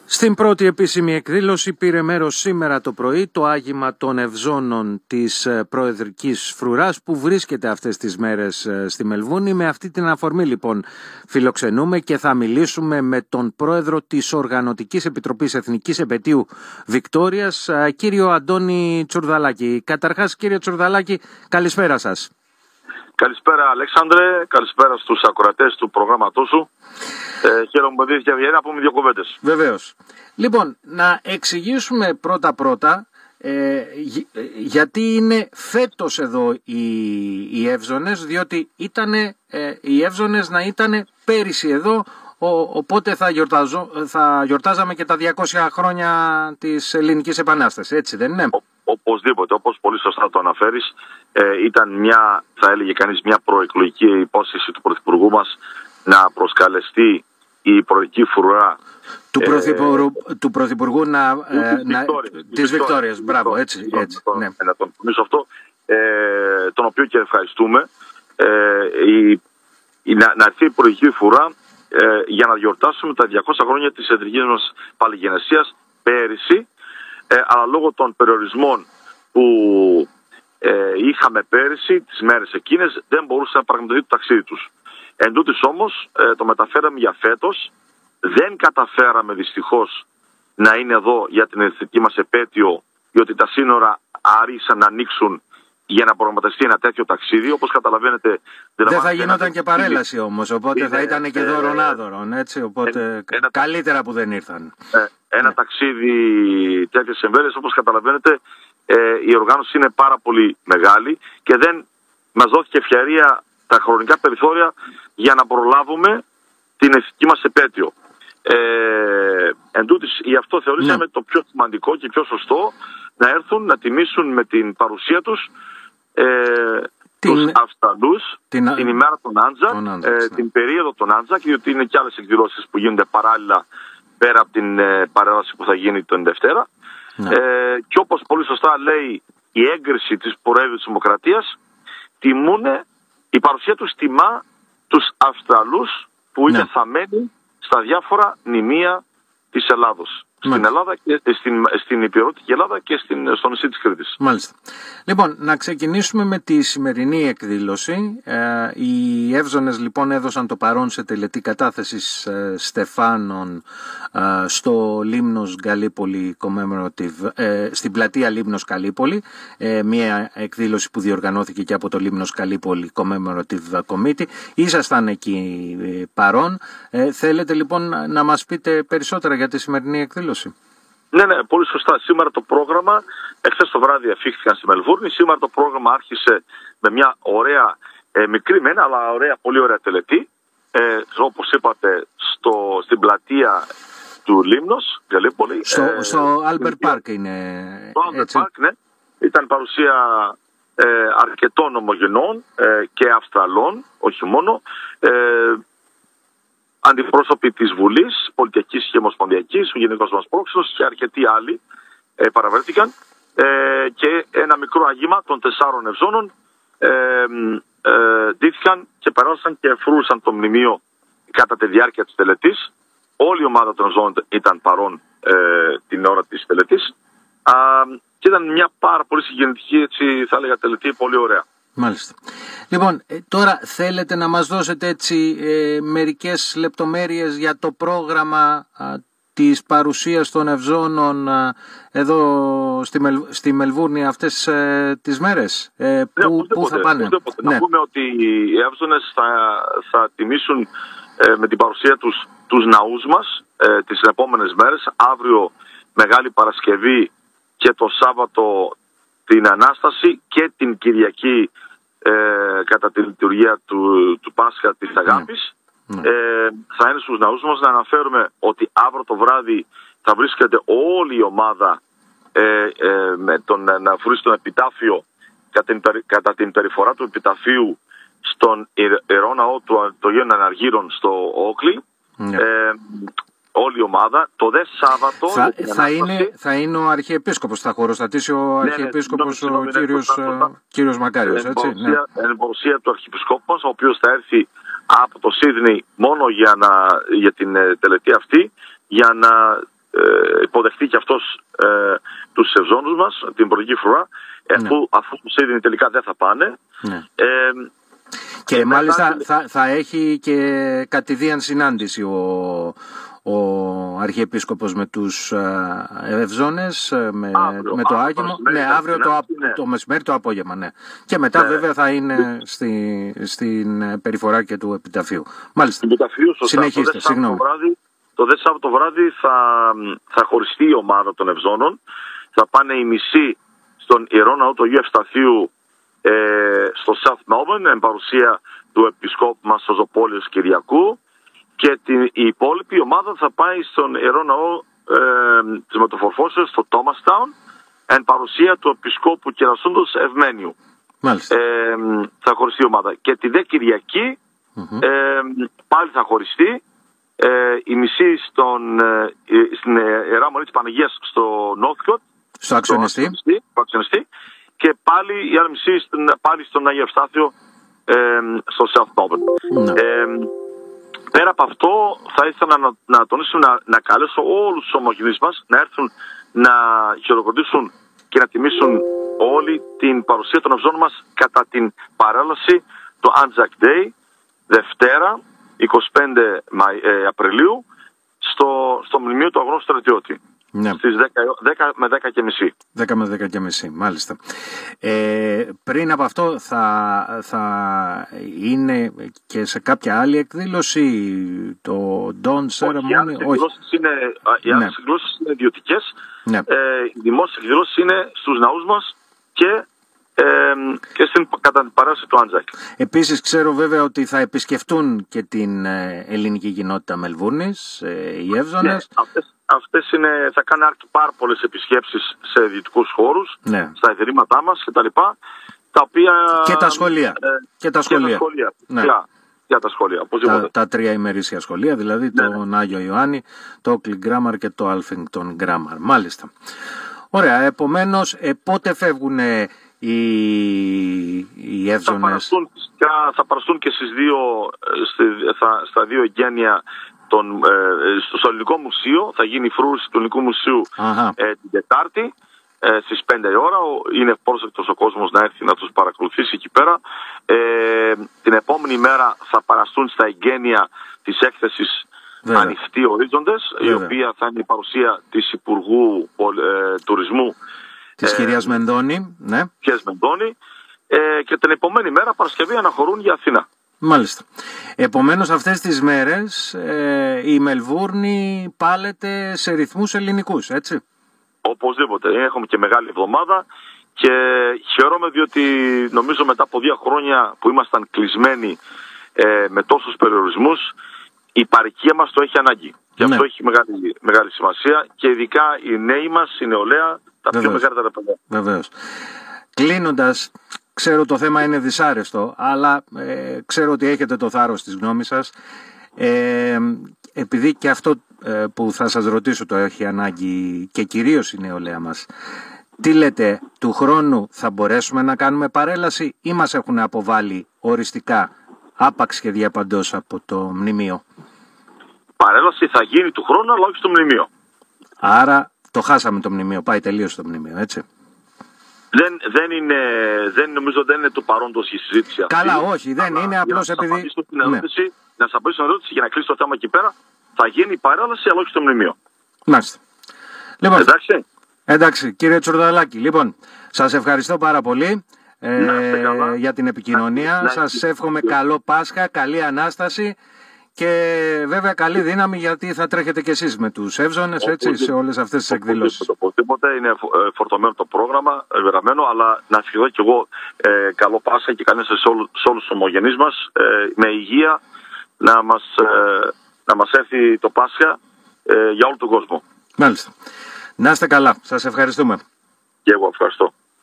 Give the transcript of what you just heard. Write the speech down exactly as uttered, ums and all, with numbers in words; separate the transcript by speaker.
Speaker 1: Στην πρώτη επίσημη εκδήλωση πήρε μέρος σήμερα το πρωί το Άγημα των Ευζώνων της Προεδρικής Φρουράς που βρίσκεται αυτές τις μέρες στη Μελβούνη. Με αυτή την αφορμή λοιπόν φιλοξενούμε και θα μιλήσουμε με τον πρόεδρο της Οργανωτικής Επιτροπής Εθνικής Επετείου Βικτόριας, κύριο Αντώνη Τσουρδαλάκη. Καταρχάς, κύριε Τσουρδαλάκη, καλησπέρα σας.
Speaker 2: Καλησπέρα Αλέξανδρε, καλησπέρα στους ακροατές του προγράμματός σου. Ε, χαίρομαι που δίνεις και ευκαιρία να πούμε δύο κουβέντες.
Speaker 1: Βεβαίως. Λοιπόν, να εξηγήσουμε πρώτα-πρώτα ε, γιατί είναι φέτος εδώ οι, οι Εύζωνες, διότι ήτανε, ε, οι Εύζωνες να ήταν πέρυσι εδώ, ο, οπότε θα, γιορτάζω, θα γιορτάζαμε και τα διακόσια χρόνια της Ελληνικής Επανάστασης, έτσι δεν είναι?
Speaker 2: Ο, οπωσδήποτε, όπως πολύ σωστά το αναφέρεις, ε, ήταν μια, θα έλεγε κανείς, μια προεκλογική υπόσχεση του Πρωθυπουργού μας να προσκαλεστεί η προεκλογική φρουρά
Speaker 1: του,
Speaker 2: ε,
Speaker 1: Πρωθυπουργού, του Πρωθυπουργού να, ε,
Speaker 2: της,
Speaker 1: να,
Speaker 2: Βικτόριας,
Speaker 1: της Βικτόριας. Μπράβο, έτσι.
Speaker 2: Τον,
Speaker 1: έτσι
Speaker 2: τον,
Speaker 1: ναι.
Speaker 2: Να τον θυμίσω αυτό, ε, τον οποίο και ευχαριστούμε. Ε, η, η, να, να έρθει η προεκλογική φρουρά ε, για να γιορτάσουμε τα διακόσια χρόνια της εθνικής μας παλιγενεσίας πέρυσι, ε, αλλά λόγω των περιορισμών που ε, είχαμε πέρυσι, τις μέρες εκείνες, δεν μπορούσε να πραγματοποιηθεί το ταξίδι τους. Εν τούτης όμως ε, το μεταφέραμε για φέτος. Δεν καταφέραμε δυστυχώς να είναι εδώ για την εθνική μας επέτειο, διότι τα σύνορα άρχισαν να ανοίξουν για να προγραμματιστεί ένα τέτοιο ταξίδι. Όπως καταλαβαίνετε,
Speaker 1: δεν θα γινόταν και παρέλαση όμως, οπότε είναι, θα ήταν και δώρον άδωρον, έτσι, οπότε ε, ένα, καλύτερα που δεν ήρθαν.
Speaker 2: Ε, ένα ναι. ταξίδι τέτοιες εμβέλειες, όπως καταλαβαίνετε, ε, η οργάνωση είναι πάρα πολύ μεγάλη και δεν μας δόθηκε ευκαιρία τα χρονικά περιθώρια για να προλάβουμε την εθνική μας επέτειο. Ε, εν τούτης, γι' αυτό θεωρήσαμε ναι. το πιο σημαντικό και πιο σωστό να έρθουν να τιμήσουν με την παρουσία τους ε, την... τους Αυστραλούς την... την ημέρα των Άντζακ, ε, ναι. την περίοδο των Άντζακ, διότι είναι και άλλες εκδηλώσεις που γίνονται παράλληλα πέρα από την ε, παρέλαση που θα γίνει τον Δευτέρα. Ναι. Ε, και όπως πολύ σωστά λέει η έγκριση της Προέδρου της Δημοκρατίας, τιμούνε, η παρουσία τους τιμά τους Αυστραλούς που είναι ναι. θαμμένοι στα διάφορα μνημεία της Ελλάδος. Στην Ελλάδα και στην, στην υπηρετική Ελλάδα και στην, στο νησί της Κρήτης.
Speaker 1: Μάλιστα. Λοιπόν, να ξεκινήσουμε με τη σημερινή εκδήλωση. Ε, οι Εύζωνες λοιπόν έδωσαν το παρόν σε τελετή κατάθεσης ε, στεφάνων ε, στο Λίμνος Γκαλίπολη Commemorative, ε, στην πλατεία Λίμνος Γκαλίπολη, ε, μια εκδήλωση που διοργανώθηκε και από το Λίμνος Γκαλίπολη Commemorative Committee. Ήσασταν εκεί ε, παρόν. Ε, θέλετε λοιπόν να μας πείτε περισσότερα για τη σημερινή εκδήλωση?
Speaker 2: Ναι, ναι, πολύ σωστά. Σήμερα το πρόγραμμα, εχθές το βράδυ αφήχθηκαν στη Μελβούρνη. Σήμερα το πρόγραμμα άρχισε με μια ωραία, ε, μικρή μένα, αλλά ωραία, πολύ ωραία τελετή. Ε, όπως είπατε, στο, στην πλατεία του Λίμνος, Γκαλίπολη.
Speaker 1: Στο, ε, στο Albert Park είναι.
Speaker 2: Στο Albert Park, ναι. Ήταν παρουσία ε, αρκετών ομογενών ε, και Αυστραλών, όχι μόνο. Ε, αντιπρόσωποι της Βουλής, Πολιτιακής και Ομοσπονδιακής, ο Γενικός μας Πρόξενος και αρκετοί άλλοι ε, παραβρέθηκαν ε, και ένα μικρό αγήμα των τεσσάρων Ευζώνων ε, ε, ντύθηκαν και περάσαν και φρούσαν το μνημείο κατά τη διάρκεια της τελετής. Όλη η ομάδα των Ευζώνων ήταν παρόν ε, την ώρα της τελετής α, και ήταν μια πάρα πολύ συγκινητική, έτσι θα έλεγα, τελετή, πολύ ωραία.
Speaker 1: Μάλιστα. Λοιπόν, τώρα θέλετε να μας δώσετε έτσι ε, μερικές λεπτομέρειες για το πρόγραμμα α, της παρουσίας των Ευζώνων α, εδώ στη, Μελ, στη Μελβούρνη αυτές ε, τις μέρες, ε,
Speaker 2: ναι,
Speaker 1: που, που θα πάνε?
Speaker 2: Ναι. Να πούμε ότι οι Εύζωνες θα, θα τιμήσουν ε, με την παρουσία τους τους ναούς μας ε, τις επόμενες μέρες, αύριο Μεγάλη Παρασκευή και το Σάββατο την Ανάσταση και την Κυριακή ε, κατά τη λειτουργία του, του Πάσχα της Αγάπης. Mm. Ε, θα είναι στους ναούς μας. Να αναφέρουμε ότι αύριο το βράδυ θα βρίσκεται όλη η ομάδα ε, ε, με τον, να φρούσει τον επιτάφιο κατά την, κατά την περιφορά του επιταφείου στον Ιερό Ναό του Αγίων Αναργύρων στο Όκλι. Mm. Ε, όλη η ομάδα. Το δε Σάββατο
Speaker 1: θα, θα, είναι, θα είναι ο Αρχιεπίσκοπος, θα χωροστατήσει ο Αρχιεπίσκοπος, ναι, ναι, ο κύριος, κύριος Μακάριος, έτσι. Ναι.
Speaker 2: Εν παρουσία του Αρχιεπισκόπου μας, ο οποίος θα έρθει από το Σίδνεϊ μόνο για, να, για την τελετή αυτή, για να ε, υποδεχτεί και αυτός ε, τους Ευζώνους μας την προηγή φορά, ναι. αφού, αφού τους Σίδινοι τελικά δεν θα πάνε.
Speaker 1: Ναι.
Speaker 2: Ε,
Speaker 1: και, και μάλιστα μετά... θα, θα έχει και κατηδίαν συνάντηση ο, ο Αρχιεπίσκοπος με τους Ευζώνες, με,
Speaker 2: αύριο,
Speaker 1: με το
Speaker 2: αύριο,
Speaker 1: άγγελμα. Ναι, αύριο το, ναι. το μεσημέρι, το απόγευμα, ναι. Και μετά ναι. βέβαια θα είναι στη, στην περιφορά και του επιταφείου. Μάλιστα.
Speaker 2: Επιταφείου,
Speaker 1: συνεχίστε, συγγνώμη.
Speaker 2: Το δε Σάββατο βράδυ θα, θα χωριστεί η ομάδα των Ευζώνων. Θα πάνε οι μισοί στον Ιερό Ναό του Αγίου Ευσταθείου ε, στο South Melbourne, εν παρουσία του Επισκόπου μας Ζωζοπόλεως Κυριακού, και την, η υπόλοιπη ομάδα θα πάει στον Ιερό Ναό ε, της Μετοφορφώσεως στο Thomastown, εν παρουσία του Επισκόπου Κερασούντος Ευμένιου. Ε, θα χωριστεί η ομάδα. Και τη δε Κυριακή mm-hmm. ε, πάλι θα χωριστεί. Ε, η μισή στον, ε, στην Ιερά Μονή της Παναγίας στο Northcote,
Speaker 1: στο Αξιονιστή,
Speaker 2: και πάλι η άλλη μισή στην, πάλι στον Άγιο Ευστάθιο ε, στο South Melbourne. Mm. Ε, πέρα από αυτό θα ήθελα να, να τονίσω, να, να καλέσω όλους τους ομογενείς μας να έρθουν να χειροκροτήσουν και να τιμήσουν όλη την παρουσία των Ευζώνων μας κατά την παρέλαση του Anzac Day, Δευτέρα εικοστή πέμπτη Απριλίου, στο, στο μνημείο του Αγνώστου Στρατιώτη. Ναι. Στις δέκα με δέκα και μισή.
Speaker 1: δέκα με δέκα και μισή, μάλιστα. Ε, πριν από αυτό θα, θα είναι και σε κάποια άλλη εκδήλωση το Dawn Ceremony?
Speaker 2: Οι άλλες εκδηλώσεις είναι, ναι. είναι ιδιωτικές. Ναι. Ε, οι δημόσιες εκδηλώσεις είναι στους ναούς μας και Ε, και στην, κατά την παράσταση του Άντζακ.
Speaker 1: Επίσης ξέρω βέβαια ότι θα επισκεφτούν και την ε, ελληνική κοινότητα Μελβούρνης, ε, οι Εύζωνες.
Speaker 2: Ναι, αυτές, αυτές είναι, θα κάνουν πάρα πολλές επισκέψεις σε δυτικούς χώρους, ναι. στα ιδρύματά μας κτλ. Τα οποία,
Speaker 1: και τα σχολεία. Ε,
Speaker 2: και τα σχολεία. Και τα σχολεία. Ναι. Για, για τα σχολεία.
Speaker 1: Τα, τα τρία ημερήσια σχολεία, δηλαδή ναι. τον Άγιο Ιωάννη, το Oakleigh Grammar και το Alphington Grammar. Μάλιστα. Ωραία, επομένως, ε, πότε φεύγουν οι, οι Εύζωνες?
Speaker 2: Θα παραστούν, θα παραστούν και στις δύο, στα, στα δύο εγγένεια των, ε, στο Ελληνικό Μουσείο. Θα γίνει η φρούρηση του Ελληνικού Μουσείου ε, την Τετάρτη ε, στις πέντε η ώρα. Είναι ευπρόσδεκτος ο κόσμος να έρθει να τους παρακολουθήσει εκεί πέρα. Ε, την επόμενη μέρα θα παραστούν στα εγγένεια της έκθεσης Βέβαια. Ανοιχτοί Ορίζοντες, Βέβαια. η οποία θα είναι η παρουσία της Υπουργού ε, Τουρισμού
Speaker 1: της ε, κυρίας Μενδώνη, ναι.
Speaker 2: Κυρίας Μενδώνη, ε, και την επόμενη μέρα Παρασκευή αναχωρούν για Αθήνα.
Speaker 1: Μάλιστα. Επομένως αυτές τις μέρες ε, η Μελβούρνη πάλεται σε ρυθμούς ελληνικούς, έτσι?
Speaker 2: Οπωσδήποτε. Έχουμε και μεγάλη εβδομάδα και χαίρομαι διότι νομίζω μετά από δύο χρόνια που ήμασταν κλεισμένοι ε, με τόσους περιορισμούς, η παροικία μας το έχει ανάγκη. Και ναι. αυτό έχει μεγάλη, μεγάλη σημασία και ειδικά οι νέοι μας, η νεολαία, τα Βεβαίως. πιο μεγαλύτερα παιδιά.
Speaker 1: Βεβαίως. Κλείνοντας, ξέρω το θέμα είναι δυσάρεστο, αλλά ε, ξέρω ότι έχετε το θάρρος της γνώμης σας. Ε, επειδή και αυτό ε, που θα σας ρωτήσω το έχει ανάγκη και κυρίως η νεολαία μας, τι λέτε, του χρόνου θα μπορέσουμε να κάνουμε παρέλαση ή μας έχουν αποβάλει οριστικά άπαξ και διαπαντός από το μνημείο?
Speaker 2: Παρέλαση θα γίνει του χρόνου, αλλά όχι στο μνημείο.
Speaker 1: Άρα το χάσαμε το μνημείο, πάει τελείως το μνημείο, έτσι?
Speaker 2: Δεν, δεν είναι, δεν, νομίζω δεν είναι το παρόντος η συζήτηση αυτή.
Speaker 1: Καλά, όχι, δεν αλλά, είναι απλώς επειδή...
Speaker 2: Να σας απαντήσω στην ερώτηση για να κλείσω το θέμα εκεί πέρα, θα γίνει η παρέλαση, αλλά όχι στο μνημείο.
Speaker 1: Μάλιστα. Λοιπόν,
Speaker 2: εντάξει.
Speaker 1: Εντάξει, κύριε Τσουρδαλάκη, λοιπόν, σας ευχαριστώ πάρα πολύ ε, για την επικοινωνία. Να, σας να, εύχομαι να, καλό Πάσχα, καλή Ανάσταση και βέβαια καλή δύναμη, γιατί θα τρέχετε κι εσείς με τους Εύζωνες, έτσι, σε όλες αυτές τις εκδηλώσεις.
Speaker 2: Οπωσδήποτε είναι φορτωμένο το πρόγραμμα, γραμμένο, αλλά να ευχηθώ κι εγώ ε, καλό Πάσχα και καλή σε, όλου, σε όλους τους ομογενείς μας, ε, με υγεία, να μας, ε, να μας έρθει το Πάσχα ε, για όλο τον κόσμο.
Speaker 1: Μάλιστα. Να είστε καλά. Σας ευχαριστούμε.
Speaker 2: Και εγώ ευχαριστώ.